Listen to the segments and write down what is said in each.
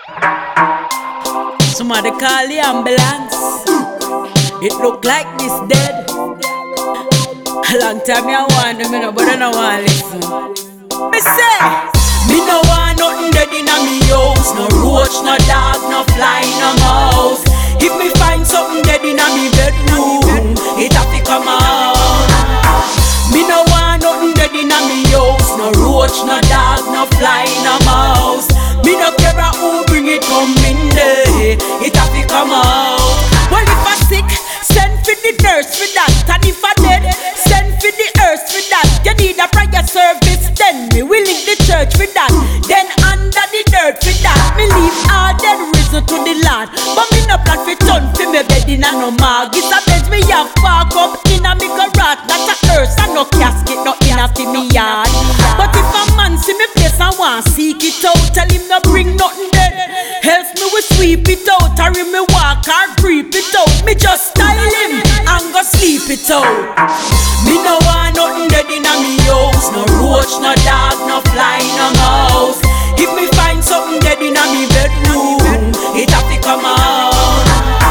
Somebody call the ambulance. It look like this dead. A long time I want them, but I don't want to listen. Me say, me no want nothing dead in a me house. No roach, no dog, no fly, no mouse. If me find something dead in a me bedroom, it have to come out. Me no want nothing dead in a me house. No roach, no dog, no fly, no mouse. Me no care who bring it come in there. It have to come out. Well, if I sick, send for the nurse for that. And if I dead, send for the earth for that. You need a prayer service, then me will link the church for that. Then under the dirt for that, me leave all dead risen to the land. But me no plan for turn for me bed in a no mag. It's a bench me have park up in a me garage. That's a hearse and no casket, no in a me yard. But if a man see me place and want seek it out, tell him no bring nothing dead. Else me will sweep it out, or him me walk or creep it out. Me just style him and go sleep it out. Me no want nothing dead in a me house. No roach, no dog, no fly, no mouse. If me find something dead in a me bedroom, it have to come out.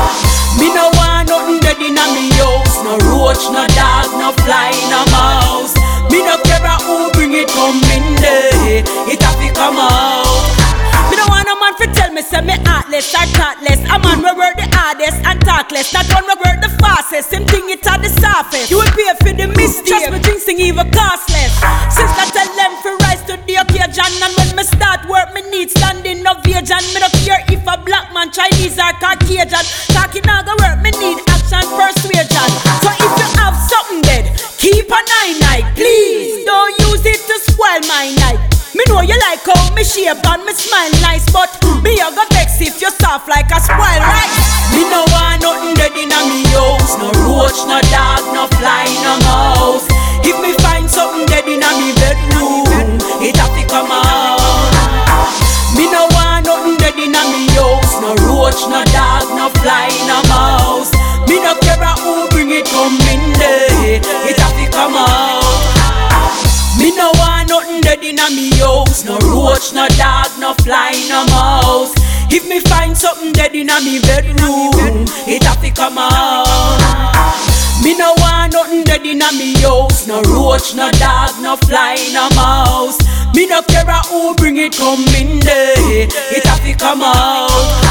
Me no want nothing dead in a me house. No roach, no dog, no fly, no mouse. Me no care who bring it come in there. It have to come out. Me no want no man fi tell me say me heartless or thoughtless. A man we work the hardest and talk less. That one we work the fastest. Him think it at the surface. You will pay for the mistake. Trust me, things sing even costless. Since I tell them fi rise to the occasion, and when me start work, me need standing ovation. Me no care if a black man, Chinese or Caucasian. Talking now go work, me need action, persuasion. So if you have something dead, keep an eye, please. Don't use it to spoil my night. Me know you like how me shape and me smile nice, but me a go vex if you soft like a spoiled rice. Me no want nothing dead in a me house. No roach, no dog, no fly, no mouse. If me find something dead in a me bedroom, it have to come out. Me no want nothing dead in a me house. No roach, no dog, no fly, no mouse. Me no care who bring it come in there. It have to come out. Me no want nothing dead in a me house. No roach, no dog, no fly, no mouse. If me find something dead in a me bedroom, it have to come out. Me no want nothing dead in a me house. No roach, no dog, no fly, no mouse. Me no care who bring it come in there. It have to come out.